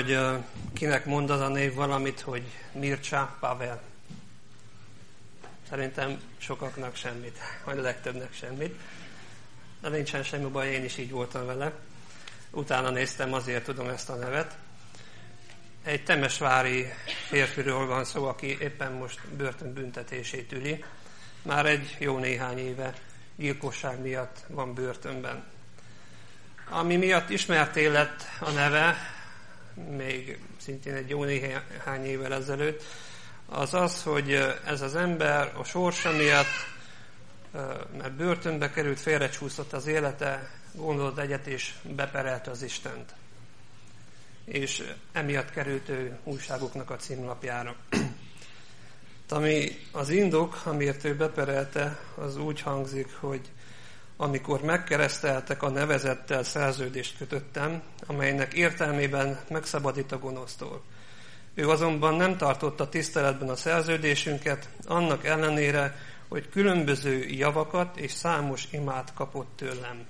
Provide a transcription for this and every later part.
hogy kinek mond az a név valamit, hogy Mircea Pavel. Szerintem sokaknak semmit, vagy a legtöbbnek semmit. De nincsen semmi baj, én is így voltam vele. Utána néztem, azért tudom ezt a nevet. Egy temesvári férfiről van szó, aki éppen most börtönbüntetését üli. Már egy jó néhány éve gyilkosság miatt van börtönben. Ami miatt ismerté lett a neve, még szintén egy jó néhány évvel ezelőtt, az az, hogy ez az ember a sorsa miatt, mert börtönbe került, félrecsúszott az élete, gondolt egyet és beperelte az Istent. És emiatt került ő újságoknak a címlapjára. Ami az indok, amiért ő beperelte, az úgy hangzik, hogy amikor megkereszteltek, a nevezettel szerződést kötöttem, amelynek értelmében megszabadít a gonosztól. Ő azonban nem tartotta tiszteletben a szerződésünket, annak ellenére, hogy különböző javakat és számos imát kapott tőlem.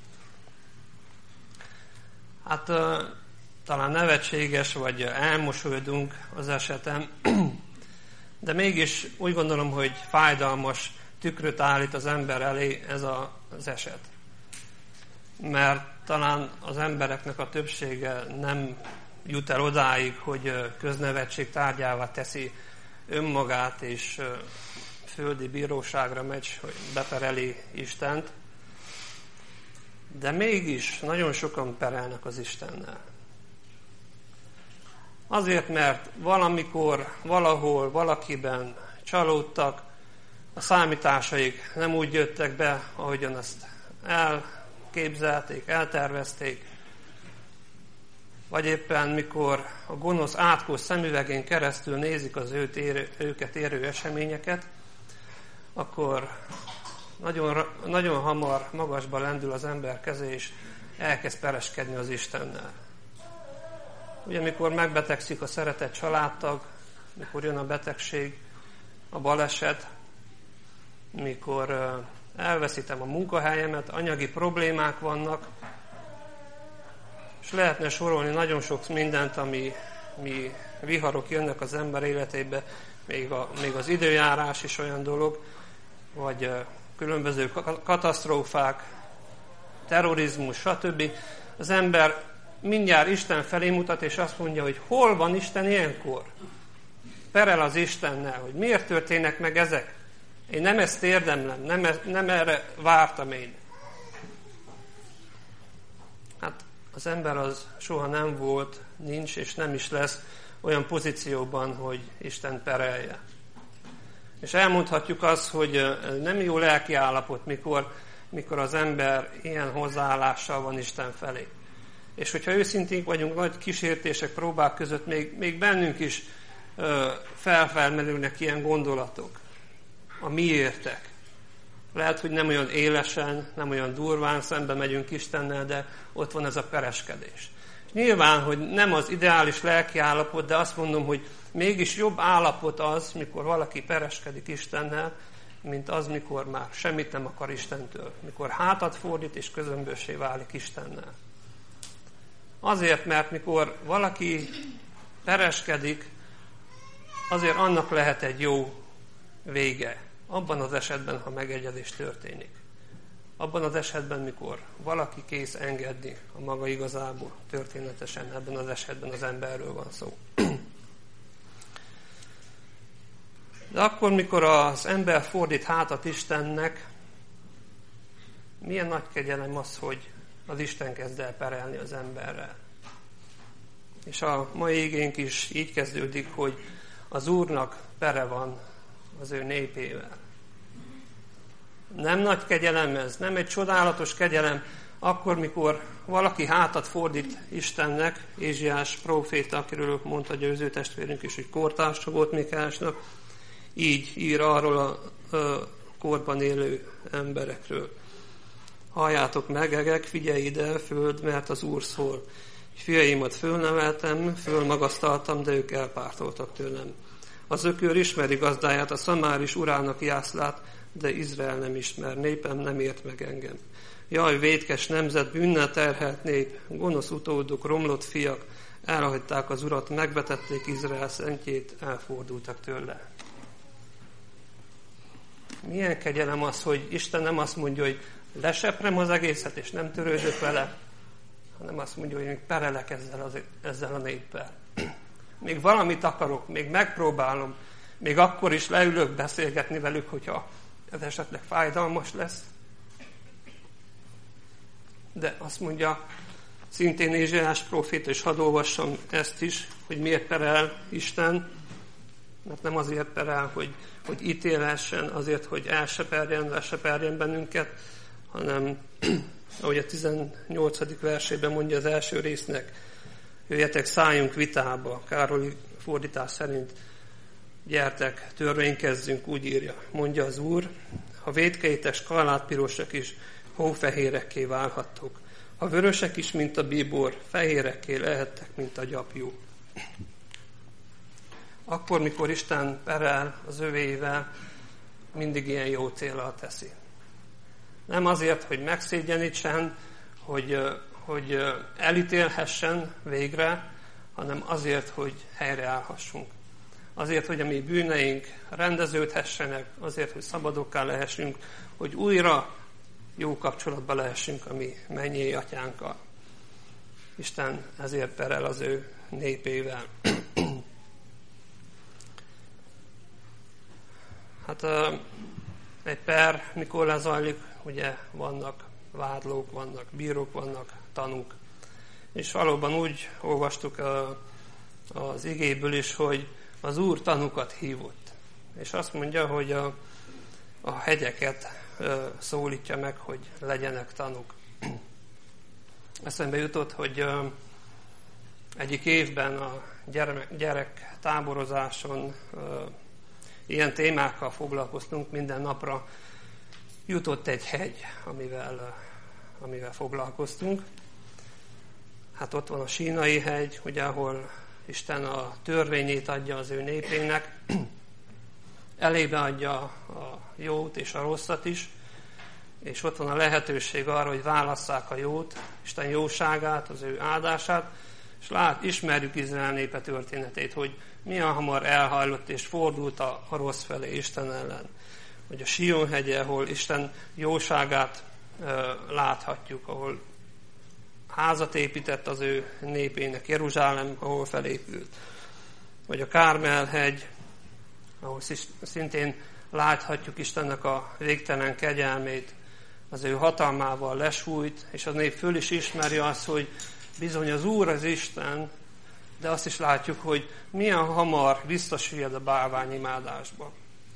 Hát talán nevetséges, vagy elmosolyodunk az esetem, de mégis úgy gondolom, hogy fájdalmas tükröt állít az ember elé ez az eset. Mert talán az embereknek a többsége nem jut el odáig, hogy köznevetség tárgyává teszi önmagát, és földi bíróságra megy, hogy bepereli Istent. De mégis nagyon sokan perelnek az Istennel. Azért, mert valamikor, valahol, valakiben csalódtak, a számításaik nem úgy jöttek be, ahogyan azt elképzelték, eltervezték, vagy éppen mikor a gonosz átkos szemüvegén keresztül nézik az őket érő eseményeket, akkor nagyon hamar magasba lendül az ember keze, és elkezd pereskedni az Istennel. Ugye, mikor megbetegszik a szeretett családtag, mikor jön a betegség, a baleset, mikor elveszítem a munkahelyemet, anyagi problémák vannak, és lehetne sorolni nagyon sok mindent, ami viharok jönnek az ember életébe, még az időjárás is olyan dolog, vagy különböző katasztrófák, terrorizmus, stb. Az ember mindjárt Isten felé mutat, és azt mondja, hogy hol van Isten ilyenkor? Perel az Istennel, hogy miért történnek meg ezek? Én nem ezt érdemlem, nem erre vártam én. Hát az ember az soha nem volt, nincs és nem is lesz olyan pozícióban, hogy Isten perelje. És elmondhatjuk azt, hogy nem jó lelki állapot, mikor az ember ilyen hozzáállással van Isten felé. És hogyha őszinték vagyunk, nagy kísértések, próbák között még bennünk is felmerülnek ilyen gondolatok. A miértek. Lehet, hogy nem olyan élesen, nem olyan durván szembe megyünk Istennel, de ott van ez a pereskedés. Nyilván, hogy nem az ideális lelki állapot, de azt mondom, hogy mégis jobb állapot az, mikor valaki pereskedik Istennel, mint az, mikor már semmit nem akar Istentől. Mikor hátat fordít és közömbössé válik Istennel. Azért, mert mikor valaki pereskedik, azért annak lehet egy jó vége. Abban az esetben, ha megegyezés történik. Abban az esetben, mikor valaki kész engedni a maga igazából, történetesen ebben az esetben az emberről van szó. De akkor, mikor az ember fordít hátat Istennek, milyen nagy kegyelem az, hogy az Isten kezd el perelni az emberrel. És a mai igénk is így kezdődik, hogy az Úrnak pere van az ő népével. Nem nagy kegyelem ez, nem egy csodálatos kegyelem, akkor, mikor valaki hátat fordít Istennek, Ézsaiás próféta, akiről mondta győző testvérünk is, hogy kortársa volt Mikáásnak, így ír arról a korban élő emberekről. Halljátok meg, egek, figyelj ide, föld, mert az Úr szól. Fiaimat fölneveltem, fölmagasztaltam, de ők elpártoltak tőlem. Az ökör ismeri gazdáját, a szamár is urának jászlát, de Izrael nem ismer, népem nem ért meg engem. Jaj, vétkes nemzet, bűnnel terhelt nép, gonosz utódok, romlott fiak, elhagyták az Urat, megvetették Izrael szentjét, elfordultak tőle. Milyen kegyelem az, hogy Isten nem azt mondja, hogy leseprem az egészet, és nem törődök vele, hanem azt mondja, hogy még perelek ezzel a néppel. Még valamit akarok, még megpróbálom, még akkor is leülök beszélgetni velük, hogyha ez esetleg fájdalmas lesz. De azt mondja szintén Ézsaiás próféta, és hadd olvassam ezt is, hogy miért perel Isten, mert nem azért perel, hogy ítélhessen, azért, hogy leseperjen bennünket, hanem ahogy a 18. versében mondja az első résznek, jöjjetek, szálljunk vitába, Károly fordítás szerint, gyertek, törvénykezzünk, úgy írja, mondja az Úr, ha vétkeitek skarlátpirosak is, hófehérekké válhattok, ha vörösek is, mint a bíbor, fehérekké lehettek, mint a gyapjú. Akkor, mikor Isten perel az övéivel, mindig ilyen jó céllal teszi. Nem azért, hogy megszégyenítsen, hogy elítélhessen végre, hanem azért, hogy helyreállhassunk. Azért, hogy a mi bűneink rendeződhessenek, azért, hogy szabadokká lehessünk, hogy újra jó kapcsolatba lehessünk a mi mennyei atyánkkal. Isten ezért perel az ő népével. Hát egy per, mikor lezajlik, ugye vannak vádlók, vannak bírók, vannak tanúk. És valóban úgy olvastuk az igéből is, hogy az Úr tanúkat hívott. És azt mondja, hogy a hegyeket szólítja meg, hogy legyenek tanúk. Eszembe jutott, hogy egyik évben a gyerek táborozáson ilyen témákkal foglalkoztunk, minden napra jutott egy hegy, amivel foglalkoztunk. Hát ott van a Sínai hegy, ugye, ahol Isten a törvényét adja az ő népének, elébe adja a jót és a rosszat is, és ott van a lehetőség arra, hogy válasszák a jót, Isten jóságát, az ő áldását, és ismerjük Izrael népe történetét, hogy milyen hamar elhajlott és fordult a rossz felé Isten ellen. Hogy a Sion hegye, ahol Isten jóságát láthatjuk, ahol házat épített az ő népének, Jeruzsálem, ahol felépült. Vagy a Kármel hegy, ahol szintén láthatjuk Istennek a végtelen kegyelmét, az ő hatalmával lesújt, és a nép föl is ismeri azt, hogy bizony az Úr az Isten, de azt is látjuk, hogy milyen hamar visszasüllyed a bálványimádásba.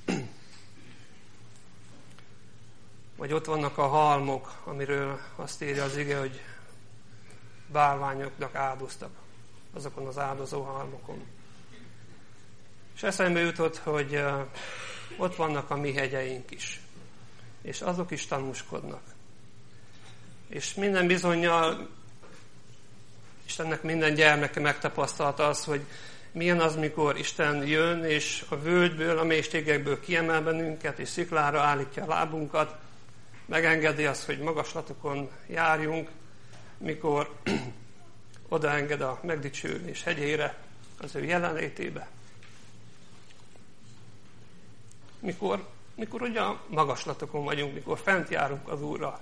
Vagy ott vannak a halmok, amiről azt írja az ige, hogy bálványoknak áldoztak azokon az áldozó halmokon. És eszembe jutott, hogy ott vannak a mi hegyeink is. És azok is tanúskodnak. És minden bizonnyal Istennek minden gyermeke megtapasztalta az, hogy milyen az, mikor Isten jön, és a völgyből, a mélységekből kiemel bennünket, és sziklára állítja a lábunkat, megengedi azt, hogy magaslatokon járjunk, mikor odaenged a megdicsőlés hegyére, az ő jelenlétébe. Mikor ugye a magaslatokon vagyunk, mikor fent járunk az Úrral.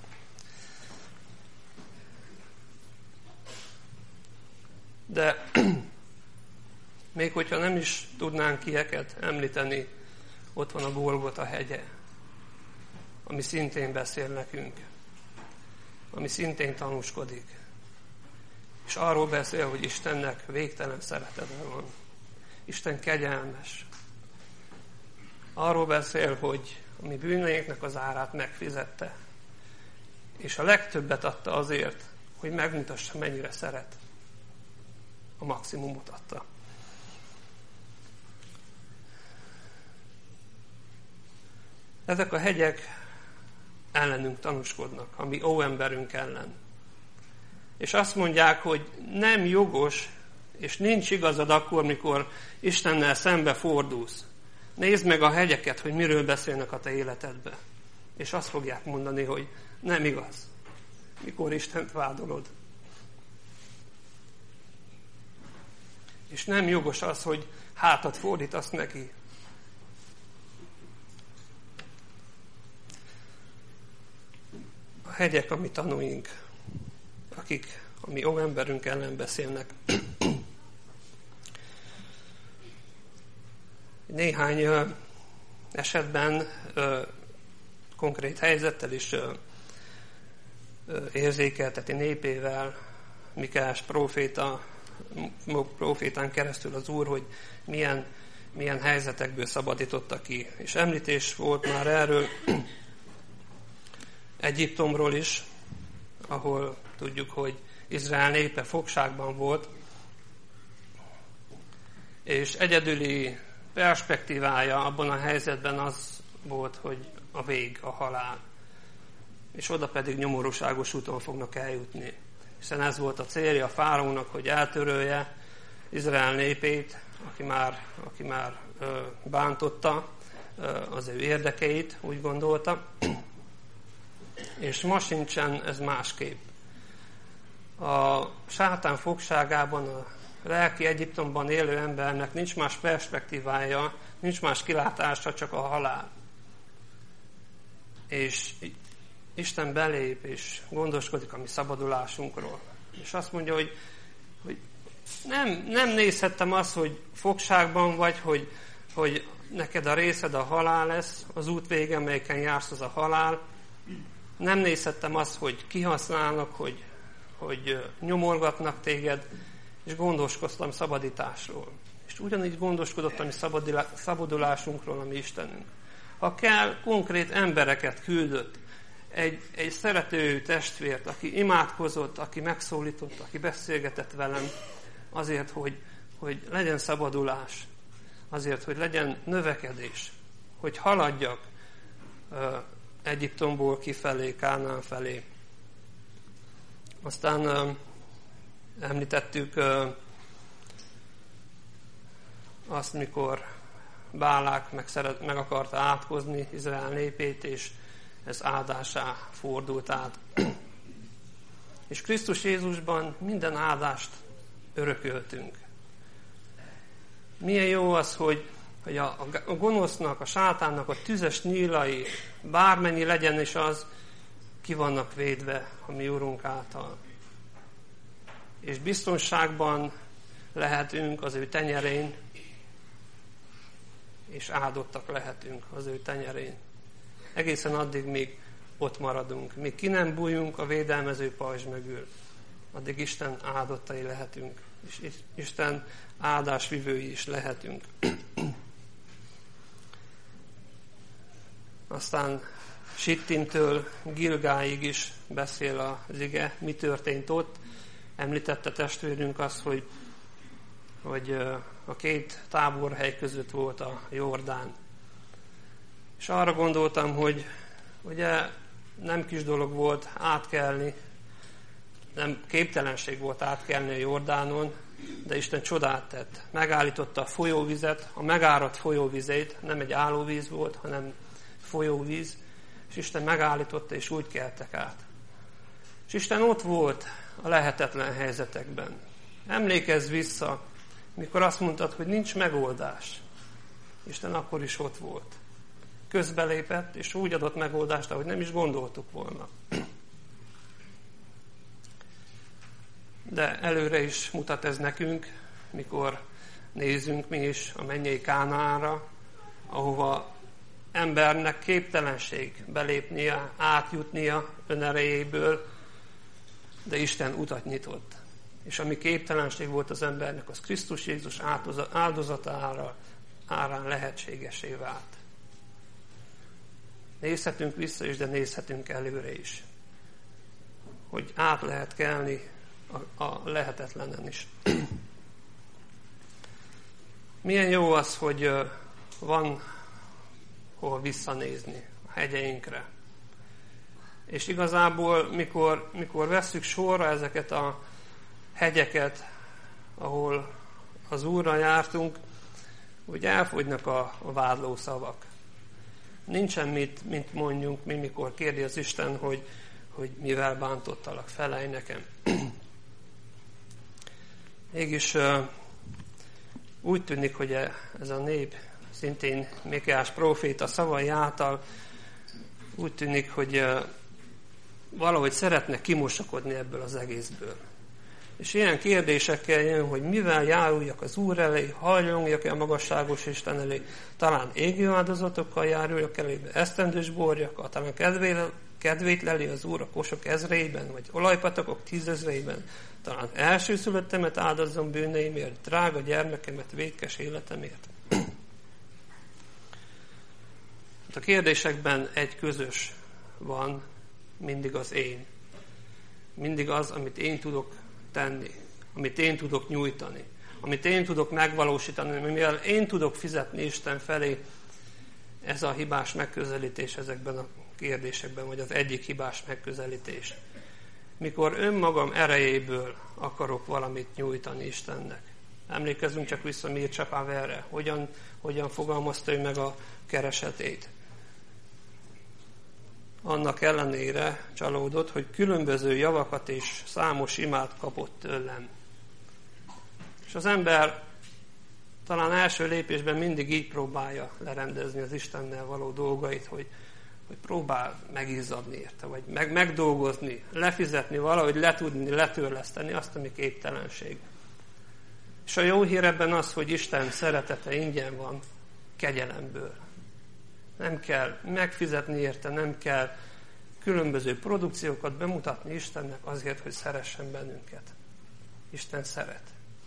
De még hogyha nem is tudnánk ilyeket említeni, ott van a Golgota hegye, ami szintén beszél nekünk, ami szintén tanúskodik. És arról beszél, hogy Istennek végtelen szeretete van. Isten kegyelmes. Arról beszél, hogy a mi bűneinknek az árát megfizette. És a legtöbbet adta azért, hogy megmutassa, mennyire szeret. A maximumot adta. Ezek a hegyek ellenünk tanúskodnak, a mi óemberünk ellen. És azt mondják, hogy nem jogos, és nincs igazad akkor, mikor Istennel szembe fordulsz. Nézd meg a hegyeket, hogy miről beszélnek a te életedbe. És azt fogják mondani, hogy nem igaz, mikor Istent vádolod. És nem jogos az, hogy hátat fordítasz neki. A hegyek a mi tanúink, akik a mi óemberünk ellen beszélnek. Néhány esetben konkrét helyzettel is érzékelteti népével Mikeás prófétán keresztül az Úr, hogy milyen helyzetekből szabadította ki. És említés volt már erről Egyiptomról is, ahol tudjuk, hogy Izrael népe fogságban volt, és egyedüli perspektívája abban a helyzetben az volt, hogy a vég, a halál. És oda pedig nyomorúságos úton fognak eljutni. Hiszen ez volt a célja a fáraónak, hogy eltörölje Izrael népét, aki már bántotta az ő érdekeit, úgy gondolta. És ma sincsen ez másképp. A sátán fogságában, a lelki Egyiptomban élő embernek nincs más perspektívája, nincs más kilátása, csak a halál. És Isten belép és gondoskodik a mi szabadulásunkról. És azt mondja, hogy nem nézhettem azt, hogy fogságban vagy, hogy neked a részed a halál lesz, az út vége, melyeken jársz, az a halál. Nem nézhettem azt, hogy kihasználnak, hogy nyomorgatnak téged, és gondoskoztam szabadításról. És ugyanígy gondoskodott a mi szabadulásunkról a mi Istenünk. Ha kell, konkrét embereket küldött, egy szerető testvért, aki imádkozott, aki megszólított, aki beszélgetett velem, azért, hogy legyen szabadulás, azért, hogy legyen növekedés, hogy haladjak Egyiptomból kifelé, Kánaán felé. Aztán említettük azt, mikor Bálák meg akarta átkozni Izrael népét, és ez áldásá fordult át. És Krisztus Jézusban minden áldást örököltünk. Milyen jó az, hogy a gonosznak, a sátánnak a tüzes nyílai, bármennyi legyen is az, ki vannak védve a mi Urunk által. És biztonságban lehetünk az ő tenyerén, és áldottak lehetünk az ő tenyerén. Egészen addig, míg ott maradunk, míg ki nem bújjunk a védelmező pajzs mögül, addig Isten áldottai lehetünk, és Isten áldásvivői is lehetünk. Aztán Sittintől Gilgáig is beszél az ige, mi történt ott. Említette testvérünk azt, hogy a két táborhely között volt a Jordán. És arra gondoltam, hogy ugye nem kis dolog volt átkelni, nem képtelenség volt átkelni a Jordánon, de Isten csodát tett. Megállította a folyóvizet, a megáradt folyóvizét, nem egy állóvíz volt, hanem folyóvíz, és Isten megállította, és úgy keltek át. És Isten ott volt a lehetetlen helyzetekben. Emlékezz vissza, mikor azt mondtad, hogy nincs megoldás. Isten akkor is ott volt. Közbelépett, és úgy adott megoldást, ahogy nem is gondoltuk volna. De előre is mutat ez nekünk, mikor nézünk mi is a mennyei Kánaánra, ahova embernek képtelenség belépnie, átjutnia önerejéből, de Isten utat nyitott. És ami képtelenség volt az embernek, az Krisztus Jézus áldozatára árán lehetségesé vált. Nézhetünk vissza is, de nézhetünk előre is. Hogy át lehet kelni a lehetetlenen is. Milyen jó az, hogy van hol visszanézni a hegyeinkre. És igazából, mikor vesszük sorra ezeket a hegyeket, ahol az Úrra jártunk, úgy elfogynak a vádló szavak. Nincsen mit mondjunk mi, mikor kérdi az Isten, hogy mivel bántottalak, felelj nekem. Mégis úgy tűnik, hogy ez a nép, szintén Mikéás próféta szavai által úgy tűnik, hogy valahogy szeretne kimosakodni ebből az egészből. És ilyen kérdésekkel jön, hogy mivel járuljak az Úr elé, hajlongjak-e a magasságos Isten elé, talán égő áldozatokkal járuljak elébe, esztendős borjakkal, talán kedvét leli az Úr a kosok ezreiben, vagy olajpatakok 10 000-eiben, talán elsőszülöttemet áldozzon bűneimért, drága gyermekemet vétkes életemért. A kérdésekben egy közös van, mindig az én. Mindig az, amit én tudok tenni, amit én tudok nyújtani, amit én tudok megvalósítani, mivel én tudok fizetni Isten felé. Ez a hibás megközelítés ezekben a kérdésekben, vagy az egyik hibás megközelítés. Mikor önmagam erejéből akarok valamit nyújtani Istennek. Emlékezzünk csak vissza Mircea Pavelre, hogyan fogalmazta ő meg a keresetét. Annak ellenére csalódott, hogy különböző javakat és számos imát kapott tőlem. És az ember talán első lépésben mindig így próbálja lerendezni az Istennel való dolgait, hogy próbál megizzadni érte, vagy megdolgozni, lefizetni, valahogy letudni, letörleszteni azt, ami képtelenség. És a jó hír ebben az, hogy Isten szeretete ingyen van, kegyelemből. Nem kell megfizetni érte, nem kell különböző produkciókat bemutatni Istennek azért, hogy szeressen bennünket. Isten szeret.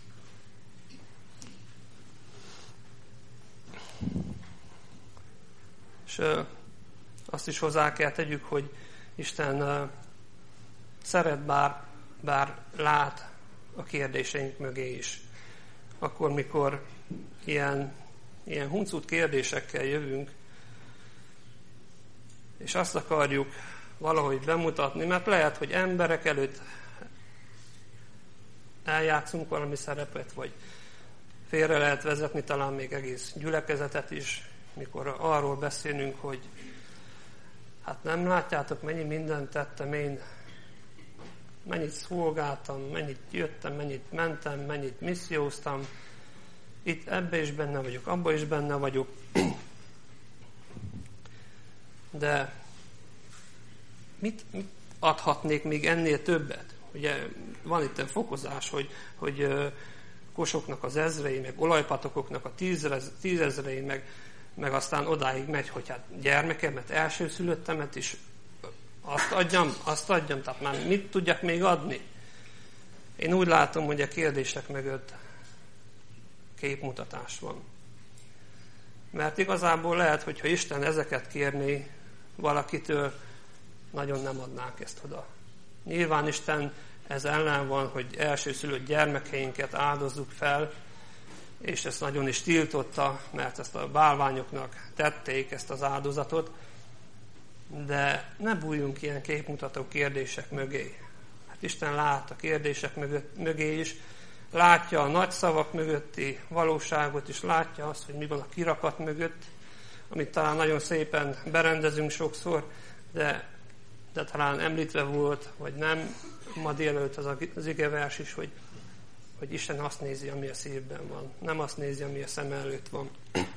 És azt is hozzá kell tegyük, hogy Isten szeret, bár lát a kérdéseink mögé is. Akkor, mikor ilyen huncut kérdésekkel jövünk, és azt akarjuk valahogy bemutatni, mert lehet, hogy emberek előtt eljátszunk valami szerepet, vagy félre lehet vezetni talán még egész gyülekezetet is, mikor arról beszélünk, hogy hát nem látjátok, mennyi mindent tettem én, mennyit szolgáltam, mennyit jöttem, mennyit mentem, mennyit misszióztam, itt ebbe is benne vagyok, abba is benne vagyok, de mit adhatnék még ennél többet? Ugye van itt egy fokozás, hogy kosoknak az ezrei, meg olajpatokoknak a 10 000-ei, meg aztán odáig megy, hogy hát gyermekemet, elsőszülöttemet is azt adjam, tehát már mit tudjak még adni? Én úgy látom, hogy a kérdések mögött képmutatás van. Mert igazából lehet, hogyha Isten ezeket kérné valakitől, nagyon nem adnánk ezt oda. Nyilván Isten ez ellen van, hogy elsőszülött gyermekeinket áldozzuk fel, és ezt nagyon is tiltotta, mert ezt a bálványoknak tették ezt az áldozatot, de ne bújjunk ilyen képmutató kérdések mögé. Hát Isten lát a kérdések mögé is, látja a nagy szavak mögötti valóságot, és látja azt, hogy mi van a kirakat mögött, amit talán nagyon szépen berendezünk sokszor, de talán említve volt, vagy nem, ma délelőtt az igevers is, hogy Isten azt nézi, ami a szívben van, nem azt nézi, ami a szem előtt van.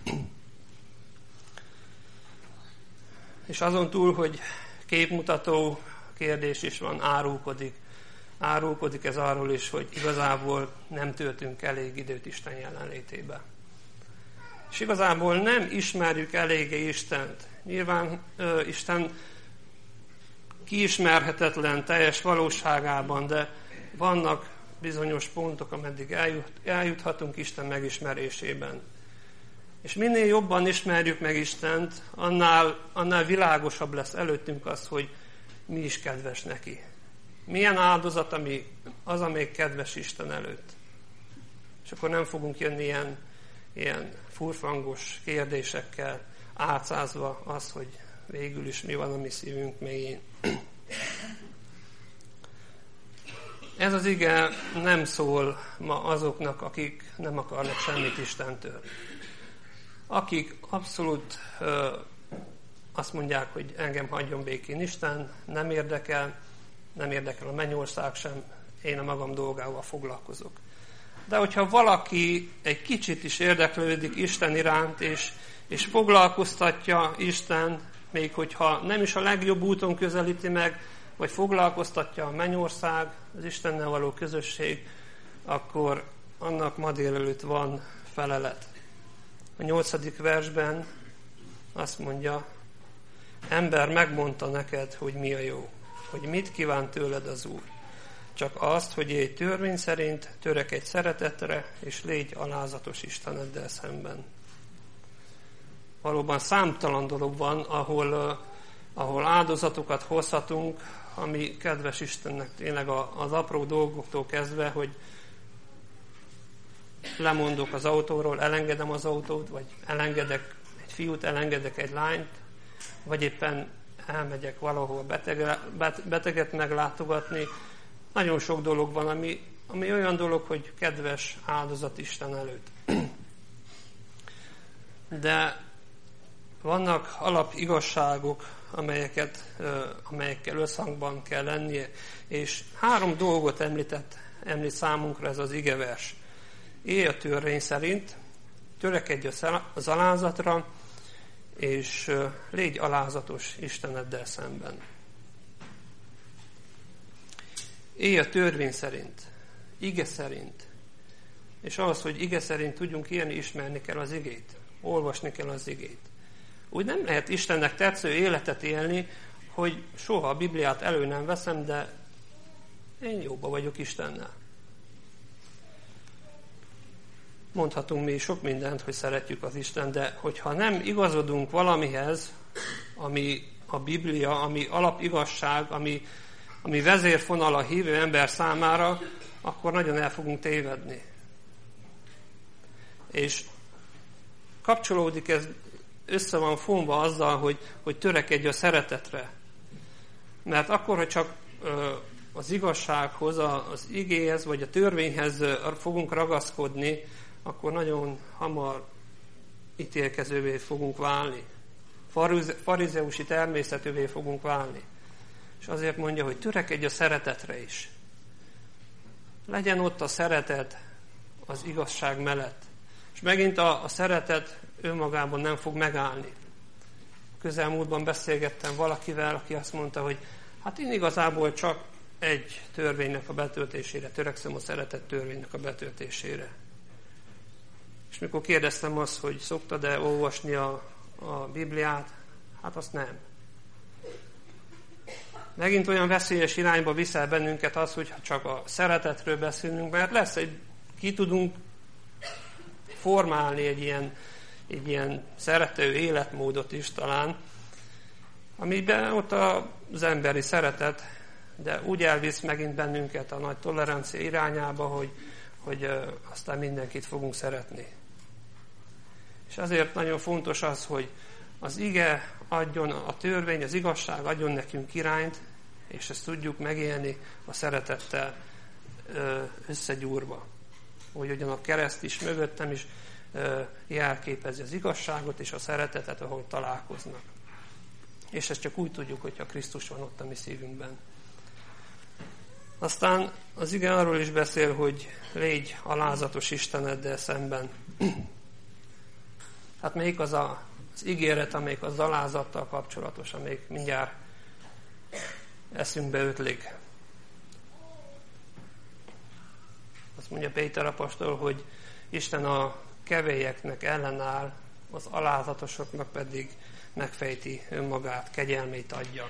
És azon túl, hogy képmutató kérdés is van, árulkodik ez arról is, hogy igazából nem töltünk elég időt Isten jelenlétébe. És igazából nem ismerjük eléggé Istent. Nyilván Isten kiismerhetetlen teljes valóságában, de vannak bizonyos pontok, ameddig eljuthatunk Isten megismerésében. És minél jobban ismerjük meg Istent, annál világosabb lesz előttünk az, hogy mi is kedves neki. Milyen áldozat, az, amelyik kedves Isten előtt. És akkor nem fogunk jönni ilyen furfangos kérdésekkel, álcázva az, hogy végül is mi van a mi szívünk mélyén. Ez az ige nem szól ma azoknak, akik nem akarnak semmit Istentől. Akik abszolút azt mondják, hogy engem hagyjon békén Isten, nem érdekel a mennyország sem, én a magam dolgával foglalkozok. De hogyha valaki egy kicsit is érdeklődik Isten iránt, és foglalkoztatja Isten, még hogyha nem is a legjobb úton közelíti meg, vagy foglalkoztatja a mennyország, az Istennel való közösség, akkor annak ma délelőtt van felelet. A 8. versben azt mondja, ember megmondta neked, hogy mi a jó, hogy mit kíván tőled az Úr. Csak azt, hogy élj törvény szerint, törekedj szeretetre, és légy alázatos Isteneddel szemben. Valóban számtalan dolog van, ahol áldozatokat hozhatunk, ami kedves Istennek tényleg az apró dolgoktól kezdve, hogy lemondok az autóról, elengedem az autót, vagy elengedek egy fiút, elengedek egy lányt, vagy éppen elmegyek valahol beteget meglátogatni. Nagyon sok dolog van, ami olyan dolog, hogy kedves áldozat Isten előtt. De vannak alapigazságok, amelyekkel összhangban kell lennie, és 3 dolgot említ számunkra ez az igevers. Élj a törvény szerint, törekedj az alázatra, és légy alázatos Isteneddel szemben. Élj a törvény szerint, ige szerint, és ahhoz, hogy ige szerint tudjunk élni, ismerni kell az igét, olvasni kell az igét. Úgy nem lehet Istennek tetsző életet élni, hogy soha a Bibliát elő nem veszem, de én jóba vagyok Istennel. Mondhatunk mi sok mindent, hogy szeretjük az Isten, de hogyha nem igazodunk valamihez, ami a Biblia, ami alapigazság, ami vezérfonal a hívő ember számára, akkor nagyon el fogunk tévedni. És kapcsolódik ez, össze van fonva azzal, hogy törekedj a szeretetre. Mert akkor, hogy csak az igazsághoz, az igéhez, vagy a törvényhez fogunk ragaszkodni, akkor nagyon hamar ítélkezővé fogunk válni. Farizeusi természetűvé fogunk válni. És azért mondja, hogy törekedj a szeretetre is. Legyen ott a szeretet az igazság mellett. És megint a szeretet önmagában nem fog megállni. Közelmúltban beszélgettem valakivel, aki azt mondta, hogy hát én igazából csak egy törvénynek a betöltésére törekszem, a szeretet törvénynek a betöltésére. És mikor kérdeztem azt, hogy szoktad-e olvasni a Bibliát, hát azt nem. Megint olyan veszélyes irányba viszel bennünket az, hogy csak a szeretetről beszélünk, mert lesz ki tudunk formálni egy ilyen szerető életmódot is talán, amiben ott az emberi szeretet, de úgy elvisz megint bennünket a nagy tolerancia irányába, hogy aztán mindenkit fogunk szeretni. És azért nagyon fontos az, hogy az ige adjon, a törvény, az igazság adjon nekünk irányt, és ezt tudjuk megélni a szeretettel összegyúrva. Ugyan a kereszt is mögöttem is jelképezi az igazságot és a szeretetet, ahol találkoznak. És ezt csak úgy tudjuk, hogyha Krisztus van ott a mi szívünkben. Aztán az ige arról is beszél, hogy légy alázatos Isteneddel szemben. Hát melyik az az ígéret, amelyik az alázattal kapcsolatos, amelyik mindjárt eszünkbe ötlik. Azt mondja Péter apostol, hogy Isten a kevélyeknek ellenáll, az alázatosoknak pedig megfejti önmagát, kegyelmét adja.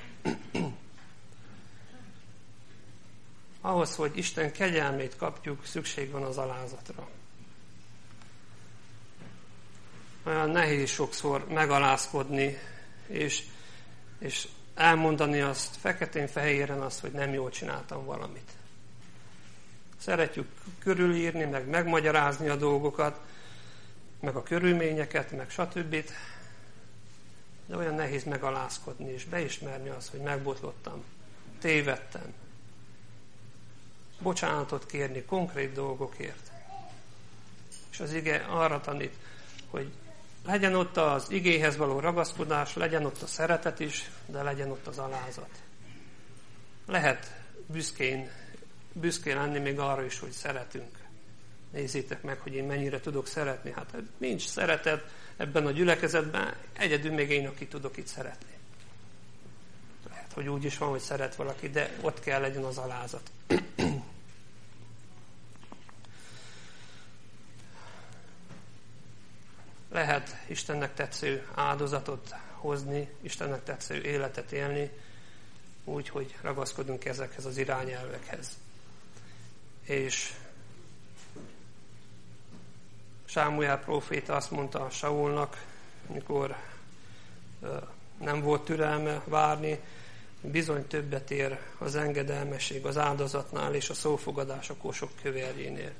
Ahhoz, hogy Isten kegyelmét kapjuk, szükség van az alázatra. Olyan nehéz sokszor megalázkodni, és elmondani azt feketén-fehéren azt, hogy nem jól csináltam valamit. Szeretjük körülírni, meg megmagyarázni a dolgokat, meg a körülményeket, meg stb. De olyan nehéz megalázkodni, és beismerni azt, hogy megbotlottam, tévedtem. Bocsánatot kérni konkrét dolgokért. És az ige arra tanít, hogy legyen ott az igéhez való ragaszkodás, legyen ott a szeretet is, de legyen ott az alázat. Lehet büszkén lenni még arra is, hogy szeretünk. Nézzétek meg, hogy én mennyire tudok szeretni. Hát nincs szeretet ebben a gyülekezetben, egyedül még én, aki tudok itt szeretni. Lehet, hogy úgy is van, hogy szeret valaki, de ott kell legyen az alázat. Lehet Istennek tetsző áldozatot hozni, Istennek tetsző életet élni, úgy, hogy ragaszkodunk ezekhez az irányelvekhez. És Sámuel próféta azt mondta Saulnak, amikor nem volt türelme várni, bizony többet ér az engedelmesség az áldozatnál és a szófogadás a kosok kövérjénél.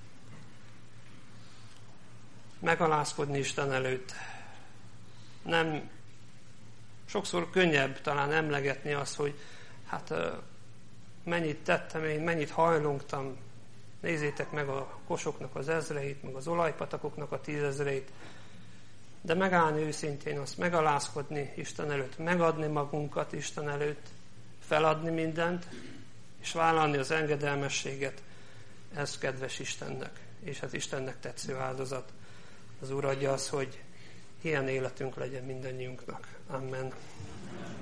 Megalázkodni Isten előtt. Nem, sokszor könnyebb talán emlegetni azt, hogy hát mennyit tettem én, mennyit hajlongtam. Nézzétek meg a kosoknak az ezreit, meg az olajpatakoknak a 10 000-eit. De megállni őszintén azt, megalázkodni Isten előtt, megadni magunkat Isten előtt, feladni mindent, és vállalni az engedelmességet, ez kedves Istennek, és hát Istennek tetsző áldozat. Az Úr adja az, hogy ilyen életünk legyen mindannyiunknak. Amen.